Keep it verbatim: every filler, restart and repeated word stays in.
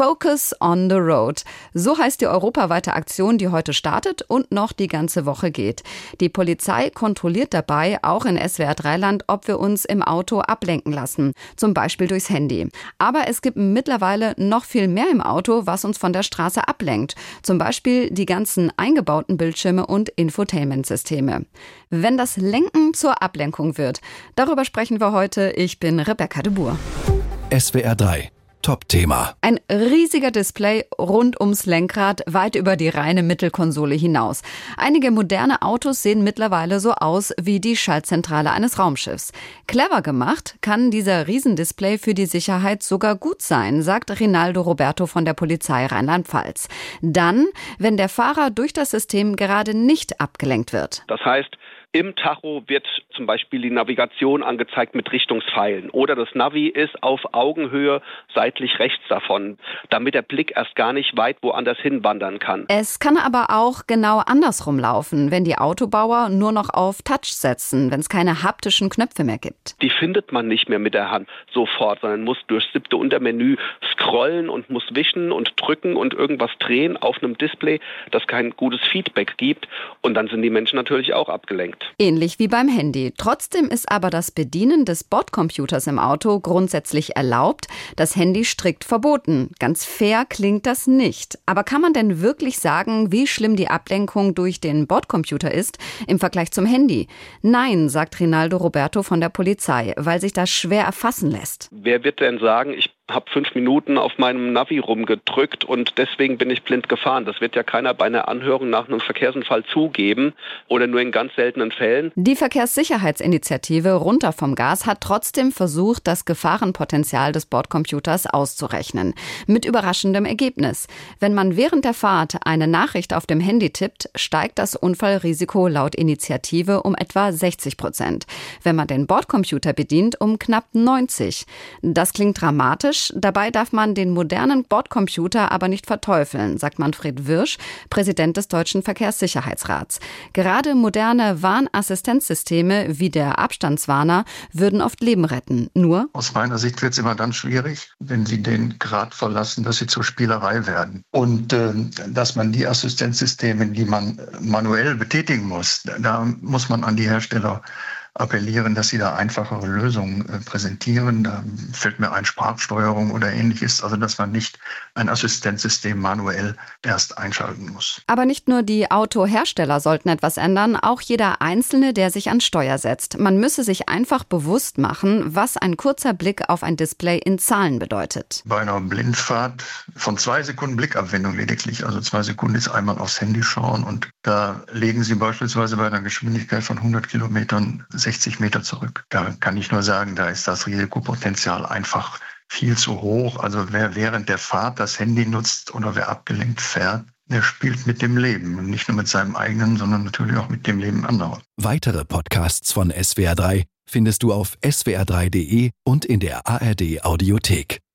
Focus on the Road. So heißt die europaweite Aktion, die heute startet und noch die ganze Woche geht. Die Polizei kontrolliert dabei, auch in S W R drei Land, ob wir uns im Auto ablenken lassen. Zum Beispiel durchs Handy. Aber es gibt mittlerweile noch viel mehr im Auto, was uns von der Straße ablenkt. Zum Beispiel die ganzen eingebauten Bildschirme und Infotainment-Systeme. Wenn das Lenken zur Ablenkung wird, darüber sprechen wir heute. Ich bin Rebecca de Boer. S W R drei. Top-Thema. Ein riesiger Display rund ums Lenkrad, weit über die reine Mittelkonsole hinaus. Einige moderne Autos sehen mittlerweile so aus wie die Schaltzentrale eines Raumschiffs. Clever gemacht kann dieser Riesendisplay für die Sicherheit sogar gut sein, sagt Rinaldo Roberto von der Polizei Rheinland-Pfalz. Dann, wenn der Fahrer durch das System gerade nicht abgelenkt wird. Das heißt, im Tacho wird zum Beispiel die Navigation angezeigt mit Richtungspfeilen oder das Navi ist auf Augenhöhe seitlich rechts davon, damit der Blick erst gar nicht weit woanders hinwandern kann. Es kann aber auch genau andersrum laufen, wenn die Autobauer nur noch auf Touch setzen, wenn es keine haptischen Knöpfe mehr gibt. Die findet man nicht mehr mit der Hand sofort, sondern muss durchs siebte Untermenü scrollen und muss wischen und drücken und irgendwas drehen auf einem Display, das kein gutes Feedback gibt und dann sind die Menschen natürlich auch abgelenkt. Ähnlich wie beim Handy. Trotzdem ist aber das Bedienen des Bordcomputers im Auto grundsätzlich erlaubt, das Handy strikt verboten. Ganz fair klingt das nicht. Aber kann man denn wirklich sagen, wie schlimm die Ablenkung durch den Bordcomputer ist im Vergleich zum Handy? Nein, sagt Rinaldo Roberto von der Polizei, weil sich das schwer erfassen lässt. Wer wird denn sagen, ich habe fünf Minuten auf meinem Navi rumgedrückt und deswegen bin ich blind gefahren. Das wird ja keiner bei einer Anhörung nach einem Verkehrsunfall zugeben oder nur in ganz seltenen Fällen. Die Verkehrssicherheitsinitiative Runter vom Gas hat trotzdem versucht, das Gefahrenpotenzial des Bordcomputers auszurechnen. Mit überraschendem Ergebnis. Wenn man während der Fahrt eine Nachricht auf dem Handy tippt, steigt das Unfallrisiko laut Initiative um etwa sechzig Prozent. Wenn man den Bordcomputer bedient, um knapp neunzig. Das klingt dramatisch. Dabei darf man den modernen Bordcomputer aber nicht verteufeln, sagt Manfred Wirsch, Präsident des Deutschen Verkehrssicherheitsrats. Gerade moderne Warnassistenzsysteme wie der Abstandswarner würden oft Leben retten. Nur aus meiner Sicht wird es immer dann schwierig, wenn sie den Grad verlassen, dass sie zur Spielerei werden. Und äh, dass man die Assistenzsysteme, die man manuell betätigen muss, da muss man an die Hersteller appellieren, dass sie da einfachere Lösungen äh, präsentieren. Da fällt mir ein Sprachsteuerung oder ähnliches, also dass man nicht ein Assistenzsystem manuell erst einschalten muss. Aber nicht nur die Autohersteller sollten etwas ändern, auch jeder Einzelne, der sich ans Steuer setzt. Man müsse sich einfach bewusst machen, was ein kurzer Blick auf ein Display in Zahlen bedeutet. Bei einer Blindfahrt von zwei Sekunden Blickabwendung lediglich, also zwei Sekunden ist einmal aufs Handy schauen und da legen Sie beispielsweise bei einer Geschwindigkeit von hundert Kilometern sechzig Meter zurück. Da kann ich nur sagen, da ist das Risikopotenzial einfach viel zu hoch. Also wer während der Fahrt das Handy nutzt oder wer abgelenkt fährt, der spielt mit dem Leben. Und nicht nur mit seinem eigenen, sondern natürlich auch mit dem Leben anderer. Weitere Podcasts von S W R drei findest du auf s w r drei punkt d e und in der A R D Audiothek.